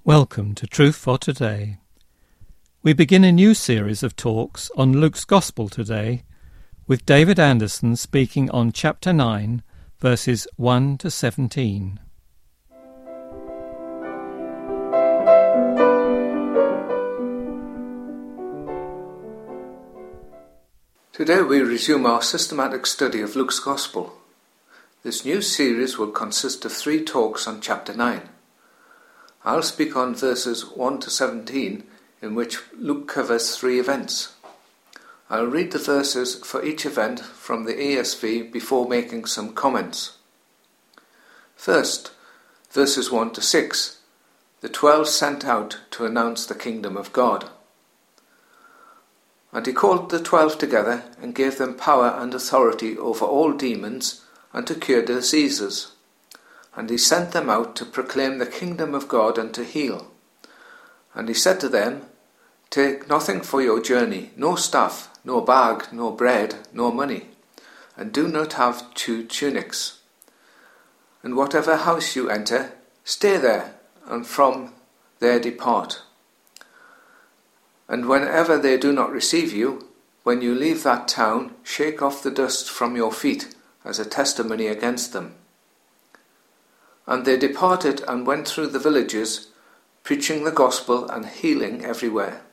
Welcome to Truth for Today. We begin a new series of talks on Luke's Gospel today, with David Anderson speaking on chapter 9, verses 1 to 17. Today we resume our systematic study of Luke's Gospel. This new series will consist of 3 talks on chapter 9. I'll speak on verses 1 to 17, in which Luke covers 3 events. I'll read the verses for each event from the ESV before making some comments. First, verses 1 to 6, the 12 sent out to announce the kingdom of God. And he called the 12 together and gave them power and authority over all demons and to cure diseases. And he sent them out to proclaim the kingdom of God and to heal. And he said to them, "Take nothing for your journey, no staff, no bag, no bread, nor money, and do not have 2 tunics. And whatever house you enter, stay there, and from there depart. And whenever they do not receive you, when you leave that town, shake off the dust from your feet as a testimony against them." And they departed and went through the villages, preaching the gospel and healing everywhere.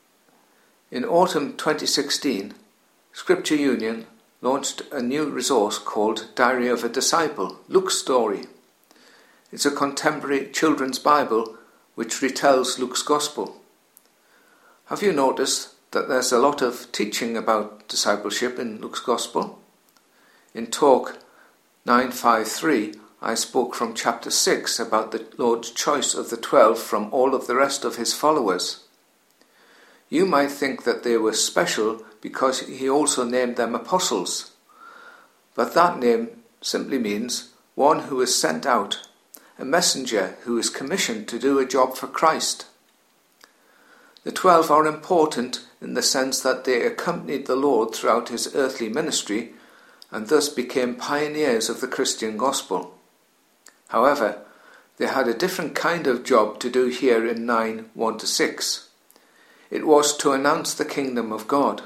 In autumn 2016, Scripture Union launched a new resource called Diary of a Disciple, Luke's Story. It's a contemporary children's Bible which retells Luke's Gospel. Have you noticed that there's a lot of teaching about discipleship in Luke's Gospel? In talk 953, I spoke from chapter 6 about the Lord's choice of the 12 from all of the rest of his followers. You might think that they were special because he also named them apostles, but that name simply means one who is sent out, a messenger who is commissioned to do a job for Christ. The 12 are important in the sense that they accompanied the Lord throughout his earthly ministry and thus became pioneers of the Christian gospel. However, they had a different kind of job to do here in 9, 1 to 6. It was to announce the kingdom of God.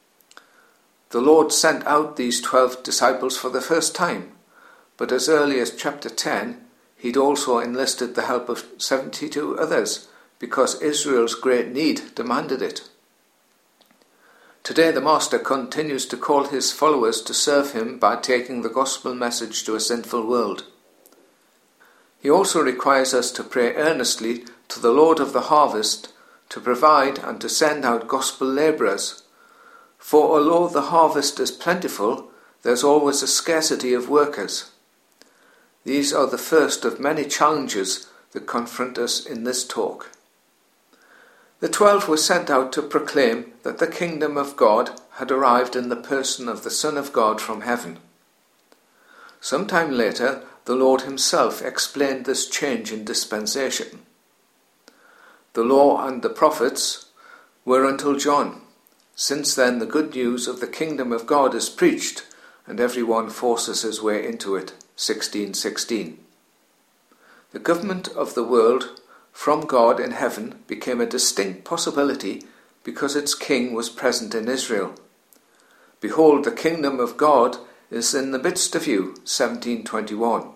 The Lord sent out these 12 disciples for the first time, but as early as chapter 10, he'd also enlisted the help of 72 others because Israel's great need demanded it. Today the Master continues to call his followers to serve him by taking the gospel message to a sinful world. He also requires us to pray earnestly to the Lord of the harvest to provide and to send out gospel labourers. For although the harvest is plentiful, there's always a scarcity of workers. These are the first of many challenges that confront us in this talk. The 12 were sent out to proclaim that the kingdom of God had arrived in the person of the Son of God from heaven. Sometime later, the Lord himself explained this change in dispensation. The law and the prophets were until John. Since then, the good news of the kingdom of God is preached, and everyone forces his way into it. 16:16. The government of the world from God in heaven became a distinct possibility because its king was present in Israel. Behold, the kingdom of God is in the midst of you. 17:21.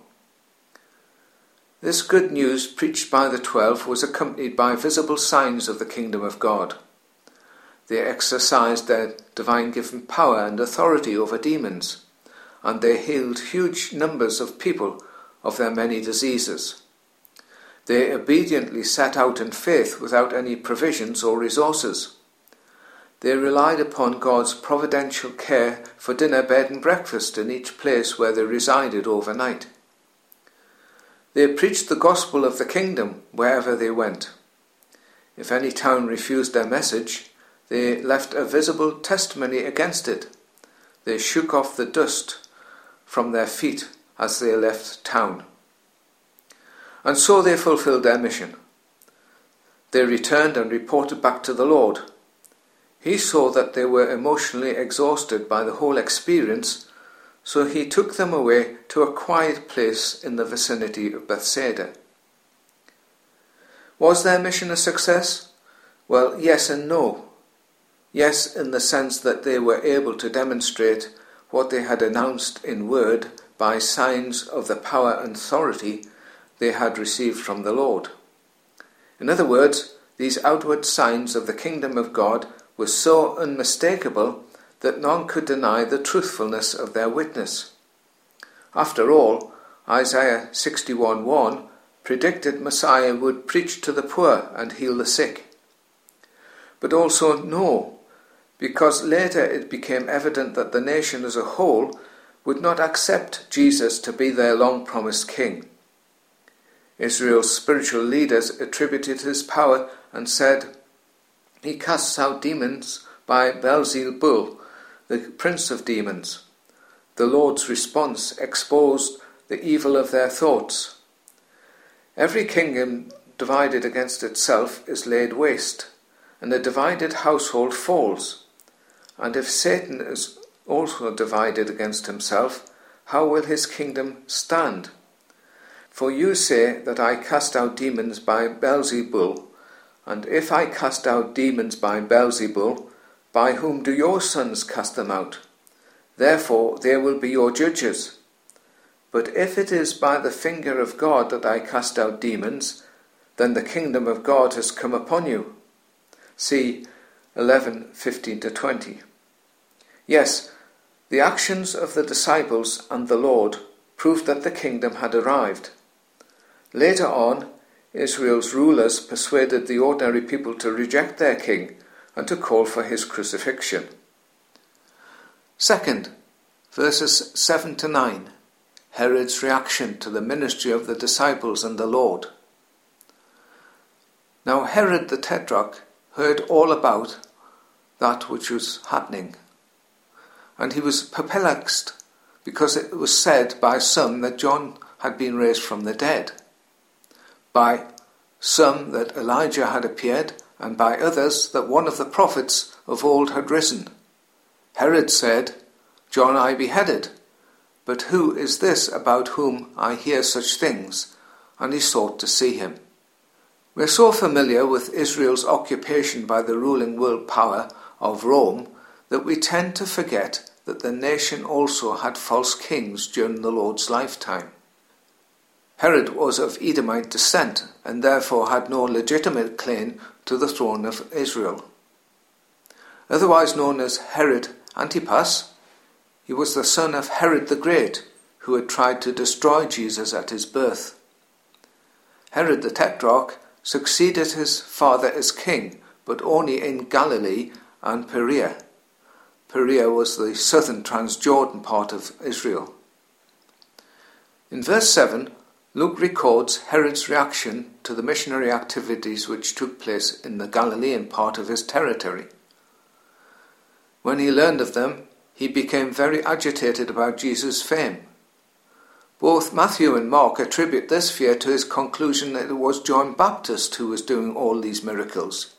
This good news preached by the 12 was accompanied by visible signs of the kingdom of God. They exercised their divine-given power and authority over demons, and they healed huge numbers of people of their many diseases. They obediently set out in faith without any provisions or resources. They relied upon God's providential care for dinner, bed and breakfast in each place where they resided overnight. They preached the gospel of the kingdom wherever they went. If any town refused their message, they left a visible testimony against it. They shook off the dust from their feet as they left town. And so they fulfilled their mission. They returned and reported back to the Lord. He saw that they were emotionally exhausted by the whole experience, so he took them away to a quiet place in the vicinity of Bethsaida. Was their mission a success? Well, yes and no. Yes, in the sense that they were able to demonstrate what they had announced in word by signs of the power and authority they had received from the Lord. In other words, these outward signs of the kingdom of God were so unmistakable that none could deny the truthfulness of their witness. After all, Isaiah 61:1 predicted Messiah would preach to the poor and heal the sick. But also no, because later it became evident that the nation as a whole would not accept Jesus to be their long-promised king. Israel's spiritual leaders attributed his power and said, "He casts out demons by Beelzebul, the prince of demons." The Lord's response exposed the evil of their thoughts. Every kingdom divided against itself is laid waste, and a divided household falls. And if Satan is also divided against himself, how will his kingdom stand? For you say that I cast out demons by Beelzebul, and if I cast out demons by Beelzebul, by whom do your sons cast them out? Therefore they will be your judges. But if it is by the finger of God that I cast out demons, then the kingdom of God has come upon you. See 11:15-20. Yes, the actions of the disciples and the Lord proved that the kingdom had arrived. Later on, Israel's rulers persuaded the ordinary people to reject their king and to call for his crucifixion. Second, verses 7-9, Herod's reaction to the ministry of the disciples and the Lord. Now Herod the Tetrarch heard all about that which was happening, and he was perplexed because it was said by some that John had been raised from the dead, by some that Elijah had appeared, and by others that one of the prophets of old had risen. Herod said, "John I beheaded, but who is this about whom I hear such things?" And he sought to see him. We're so familiar with Israel's occupation by the ruling world power of Rome that we tend to forget that the nation also had false kings during the Lord's lifetime. Herod was of Edomite descent and therefore had no legitimate claim to the throne of Israel. Otherwise known as Herod Antipas, he was the son of Herod the Great, who had tried to destroy Jesus at his birth. Herod the Tetrarch succeeded his father as king, but only in Galilee and Perea. Perea was the southern Transjordan part of Israel. In verse 7, Luke records Herod's reaction to the missionary activities which took place in the Galilean part of his territory. When he learned of them, he became very agitated about Jesus' fame. Both Matthew and Mark attribute this fear to his conclusion that it was John Baptist who was doing all these miracles.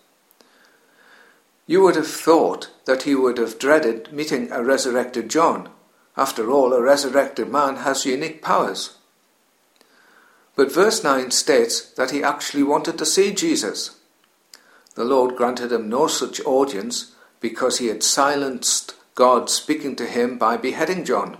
You would have thought that he would have dreaded meeting a resurrected John. After all, a resurrected man has unique powers. But verse 9 states that he actually wanted to see Jesus. The Lord granted him no such audience because he had silenced God speaking to him by beheading John.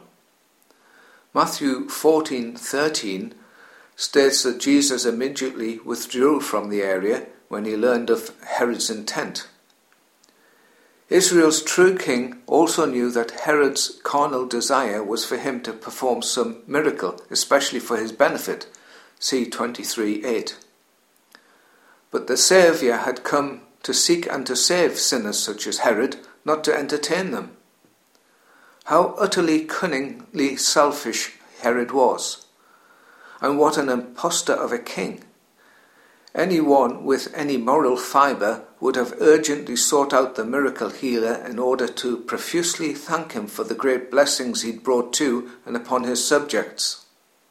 Matthew 14:13 states that Jesus immediately withdrew from the area when he learned of Herod's intent. Israel's true king also knew that Herod's carnal desire was for him to perform some miracle, especially for his benefit. See 23:8. But the Saviour had come to seek and to save sinners such as Herod, not to entertain them. How utterly cunningly selfish Herod was, and what an impostor of a king. Anyone with any moral fibre would have urgently sought out the miracle healer in order to profusely thank him for the great blessings he'd brought to and upon his subjects.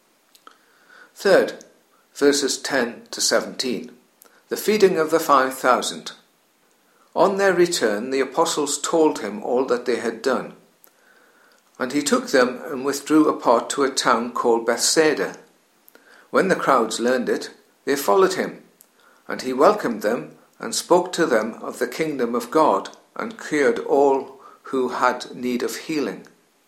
Third, verses 10-17, the feeding of the 5,000. On their return, the apostles told him all that they had done. And he took them and withdrew apart to a town called Bethsaida. When the crowds learned it, they followed him. And he welcomed them and spoke to them of the kingdom of God and cured all who had need of healing.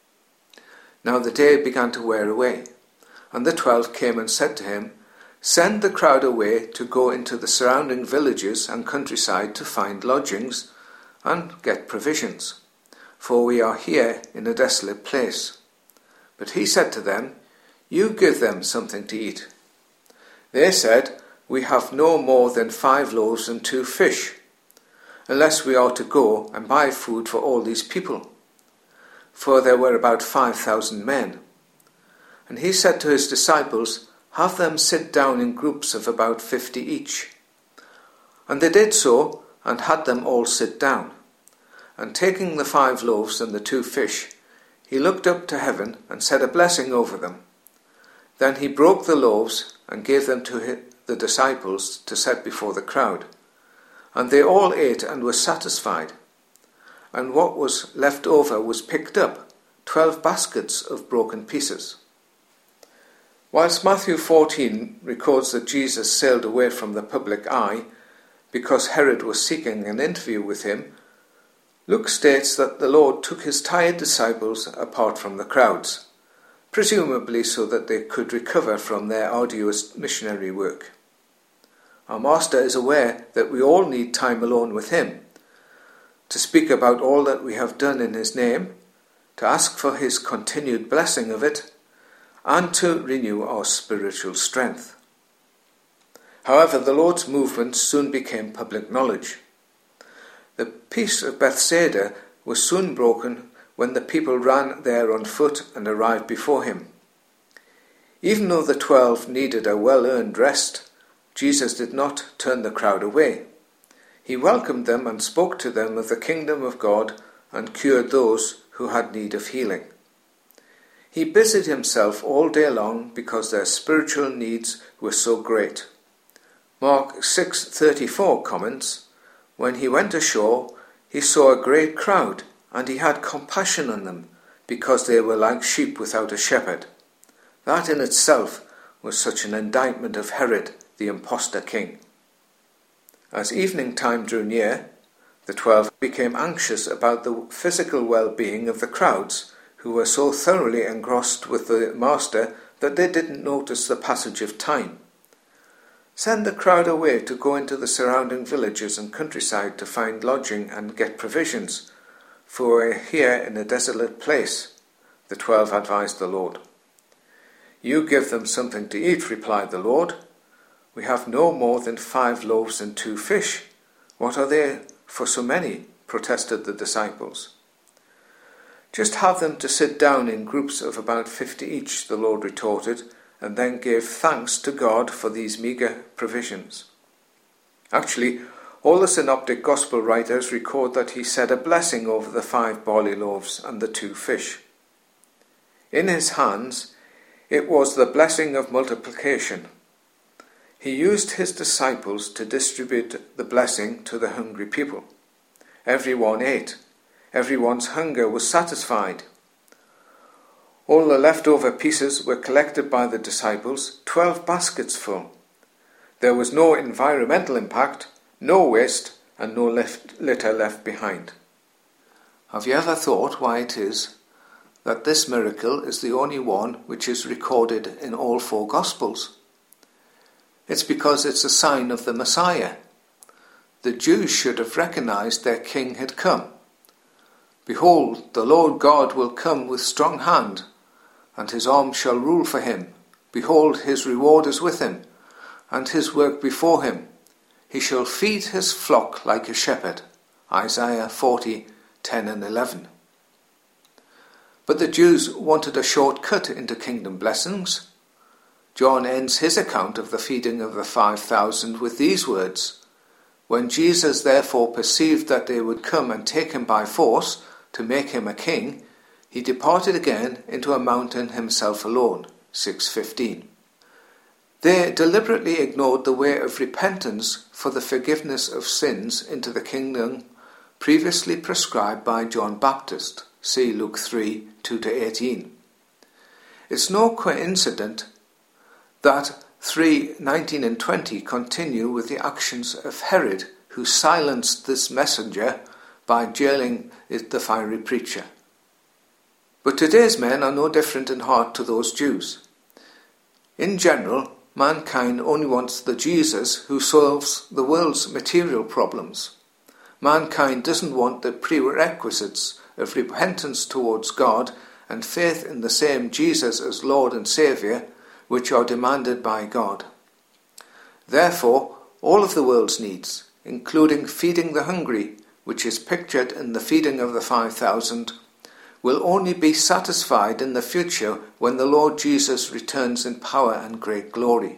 Now the day began to wear away, and the 12 came and said to him, "Send the crowd away to go into the surrounding villages and countryside to find lodgings and get provisions, for we are here in a desolate place." But he said to them, "You give them something to eat." They said, "We have no more than 5 loaves and 2 fish, unless we are to go and buy food for all these people." For there were about 5,000 men. And he said to his disciples, "Have them sit down in groups of about 50 each." And they did so, and had them all sit down. And taking the 5 loaves and the 2 fish, he looked up to heaven and said a blessing over them. Then he broke the loaves and gave them to the disciples to set before the crowd. And they all ate and were satisfied. And what was left over was picked up, 12 baskets of broken pieces. Whilst Matthew 14 records that Jesus sailed away from the public eye because Herod was seeking an interview with him, Luke states that the Lord took his tired disciples apart from the crowds, presumably so that they could recover from their arduous missionary work. Our Master is aware that we all need time alone with him, to speak about all that we have done in his name, to ask for his continued blessing of it, and to renew our spiritual strength. However, the Lord's movement soon became public knowledge. The peace of Bethsaida was soon broken when the people ran there on foot and arrived before him. Even though the 12 needed a well-earned rest, Jesus did not turn the crowd away. He welcomed them and spoke to them of the kingdom of God and cured those who had need of healing. He busied himself all day long because their spiritual needs were so great. Mark 6:34 comments, "When he went ashore, he saw a great crowd, and he had compassion on them, because they were like sheep without a shepherd." That in itself was such an indictment of Herod, the impostor king. As evening time drew near, the 12 became anxious about the physical well-being of the crowds, who were so thoroughly engrossed with the Master that they didn't notice the passage of time. "Send the crowd away to go into the surrounding villages and countryside to find lodging and get provisions, for we're here in a desolate place," the 12 advised the Lord. "You give them something to eat," replied the Lord. "We have no more than 5 loaves and 2 fish. What are they for so many?" protested the disciples. "Just have them to sit down in groups of about 50 each," the Lord retorted, and then gave thanks to God for these meagre provisions. Actually, all the synoptic gospel writers record that he said a blessing over the 5 barley loaves and the 2 fish. In his hands, it was the blessing of multiplication. He used his disciples to distribute the blessing to the hungry people. Everyone ate. Everyone's hunger was satisfied. All the leftover pieces were collected by the disciples, 12 baskets full. There was no environmental impact, no waste, and no litter left behind. Have you ever thought why it is that this miracle is the only one which is recorded in all 4 Gospels? It's because it's a sign of the Messiah. The Jews should have recognized their king had come. "Behold, the Lord God will come with strong hand, and his arm shall rule for him. Behold, his reward is with him, and his work before him. He shall feed his flock like a shepherd." Isaiah 40:10 and 11. But the Jews wanted a shortcut into kingdom blessings. John ends his account of the feeding of the 5,000 with these words, "When Jesus therefore perceived that they would come and take him by force to make him a king, he departed again into a mountain himself alone." 6:15. They deliberately ignored the way of repentance for the forgiveness of sins into the kingdom previously prescribed by John Baptist. See Luke 3:2-18. It's no coincidence that 3:19 and 20 continue with the actions of Herod, who silenced this messenger by jailing the fiery preacher. But today's men are no different in heart to those Jews. In general, mankind only wants the Jesus who solves the world's material problems. Mankind doesn't want the prerequisites of repentance towards God and faith in the same Jesus as Lord and Saviour, which are demanded by God. Therefore, all of the world's needs, including feeding the hungry, which is pictured in the feeding of the 5,000, will only be satisfied in the future when the Lord Jesus returns in power and great glory.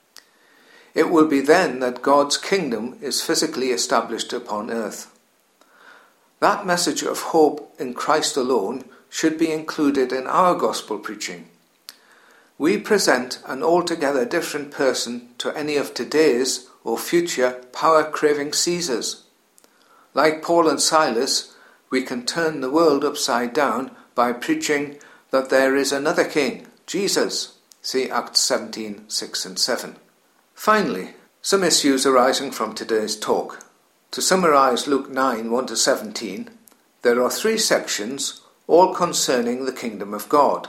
It will be then that God's kingdom is physically established upon earth. That message of hope in Christ alone should be included in our gospel preaching. We present an altogether different person to any of today's or future power-craving Caesars. Like Paul and Silas, we can turn the world upside down by preaching that there is another king, Jesus. See Acts 17, 6 and 7. Finally, some issues arising from today's talk. To summarize Luke 9, 1 to 17, there are 3 sections, all concerning the kingdom of God.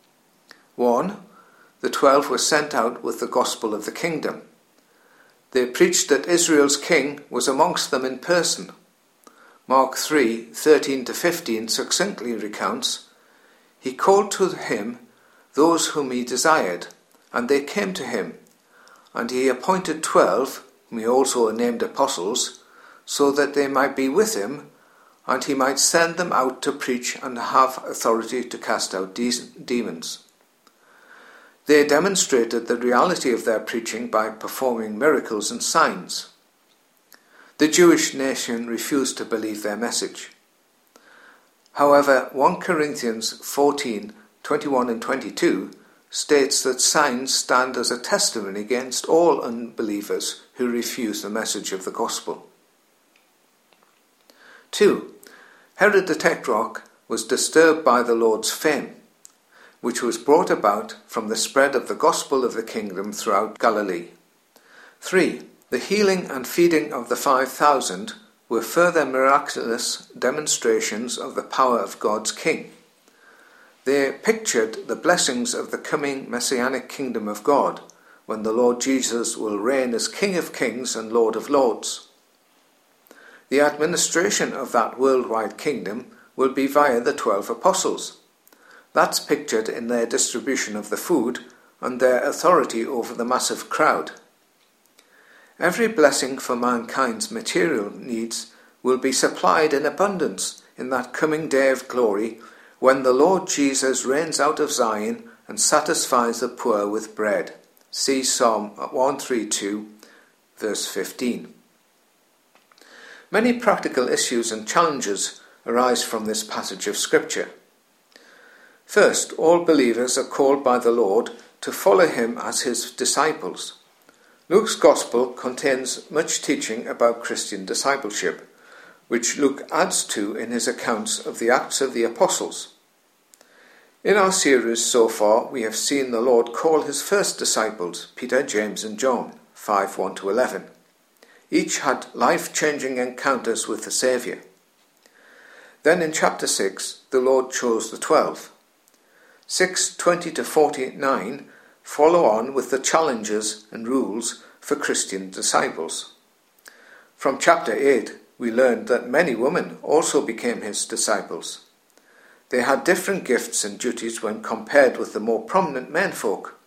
1. The 12 were sent out with the gospel of the kingdom. They preached that Israel's king was amongst them in person. Mark 3, 13 to 15 succinctly recounts, "He called to him those whom he desired, and they came to him. And he appointed 12, whom he also named apostles, so that they might be with him, and he might send them out to preach and have authority to cast out demons." They demonstrated the reality of their preaching by performing miracles and signs. The Jewish nation refused to believe their message. However, 1 Corinthians 14, 21 and 22 states that signs stand as a testimony against all unbelievers who refuse the message of the gospel. 2. Herod the Tetrarch was disturbed by the Lord's fame, which was brought about from the spread of the gospel of the kingdom throughout Galilee. 3. The healing and feeding of the 5,000 were further miraculous demonstrations of the power of God's king. They pictured the blessings of the coming messianic kingdom of God, when the Lord Jesus will reign as King of Kings and Lord of Lords. The administration of that worldwide kingdom will be via the 12 apostles. That's pictured in their distribution of the food and their authority over the massive crowd. Every blessing for mankind's material needs will be supplied in abundance in that coming day of glory when the Lord Jesus reigns out of Zion and satisfies the poor with bread. See Psalm 132, verse 15. Many practical issues and challenges arise from this passage of Scripture. First, all believers are called by the Lord to follow him as his disciples. Luke's Gospel contains much teaching about Christian discipleship, which Luke adds to in his accounts of the Acts of the Apostles. In our series so far, we have seen the Lord call his first disciples, Peter, James and John, 5, 1 to 11. Each had life-changing encounters with the Saviour. Then in chapter 6, the Lord chose the 12. 6:20 to 49 follow on with the challenges and rules for Christian disciples. From chapter 8, we learned that many women also became his disciples. They had different gifts and duties when compared with the more prominent menfolk.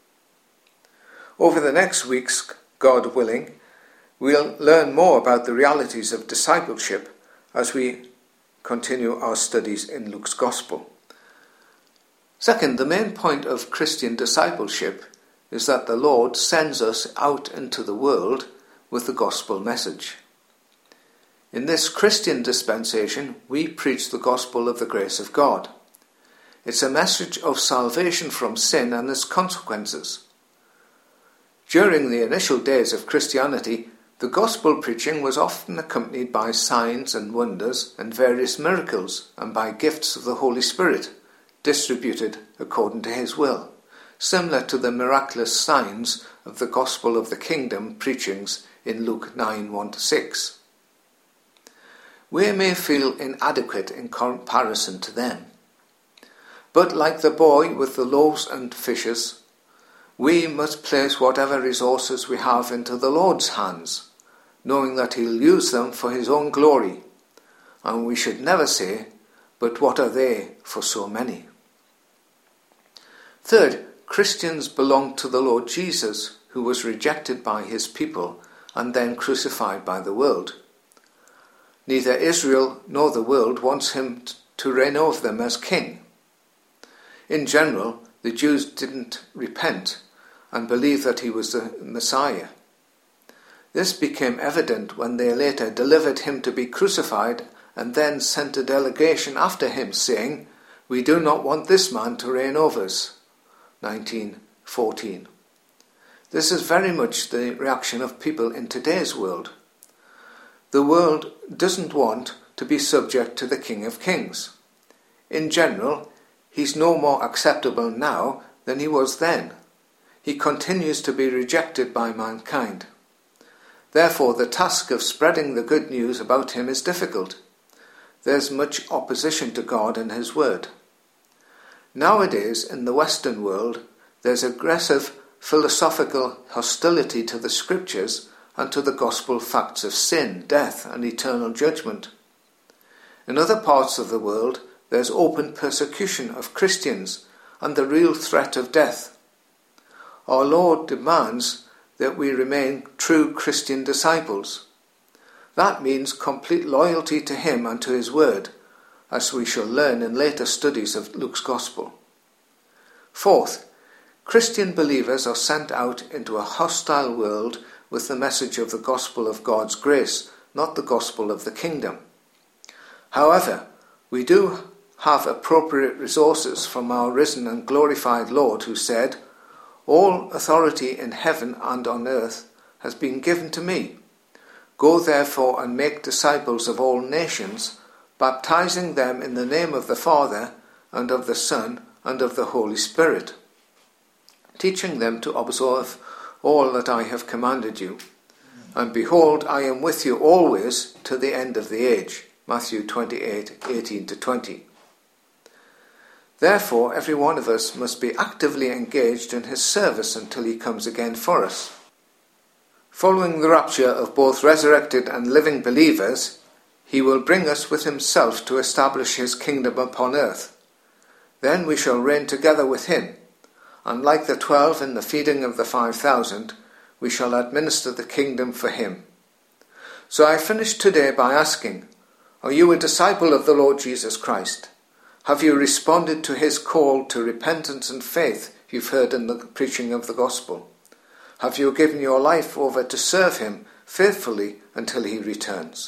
Over the next weeks, God willing, we'll learn more about the realities of discipleship as we continue our studies in Luke's Gospel. Second, the main point of Christian discipleship is that the Lord sends us out into the world with the gospel message. In this Christian dispensation, we preach the gospel of the grace of God. It's a message of salvation from sin and its consequences. During the initial days of Christianity, the gospel preaching was often accompanied by signs and wonders and various miracles and by gifts of the Holy Spirit, distributed according to his will, similar to the miraculous signs of the gospel of the kingdom preachings in Luke 9:1-6. We may feel inadequate in comparison to them. But like the boy with the loaves and fishes, we must place whatever resources we have into the Lord's hands, knowing that he'll use them for his own glory. And we should never say, "But what are they for so many?" Third, Christians belong to the Lord Jesus, who was rejected by his people and then crucified by the world. Neither Israel nor the world wants him to reign over them as king. In general, the Jews didn't repent and believe that he was the Messiah. This became evident when they later delivered him to be crucified and then sent a delegation after him saying, "We do not want this man to reign over us." 19:14. This is very much the reaction of people in today's world. The world doesn't want to be subject to the King of Kings. In general, he's no more acceptable now than he was then. He continues to be rejected by mankind. Therefore, the task of spreading the good news about him is difficult. There's much opposition to God and his word. Nowadays, in the Western world, there's aggressive philosophical hostility to the scriptures and to the gospel facts of sin, death, and eternal judgment. In other parts of the world, there's open persecution of Christians and the real threat of death. Our Lord demands that we remain true Christian disciples. That means complete loyalty to him and to his word, as we shall learn in later studies of Luke's Gospel. Fourth, Christian believers are sent out into a hostile world with the message of the gospel of God's grace, not the gospel of the kingdom. However, we do have appropriate resources from our risen and glorified Lord, who said, "All authority in heaven and on earth has been given to me. Go therefore and make disciples of all nations, baptizing them in the name of the Father and of the Son and of the Holy Spirit, teaching them to observe all that I have commanded you. And behold, I am with you always to the end of the age." Matthew 28:18-20. Therefore, every one of us must be actively engaged in his service until he comes again for us. Following the rapture of both resurrected and living believers, he will bring us with himself to establish his kingdom upon earth. Then we shall reign together with him, and like the 12 in the feeding of the 5,000, we shall administer the kingdom for him. So I finish today by asking, are you a disciple of the Lord Jesus Christ? Have you responded to his call to repentance and faith you've heard in the preaching of the gospel? Have you given your life over to serve him faithfully until he returns?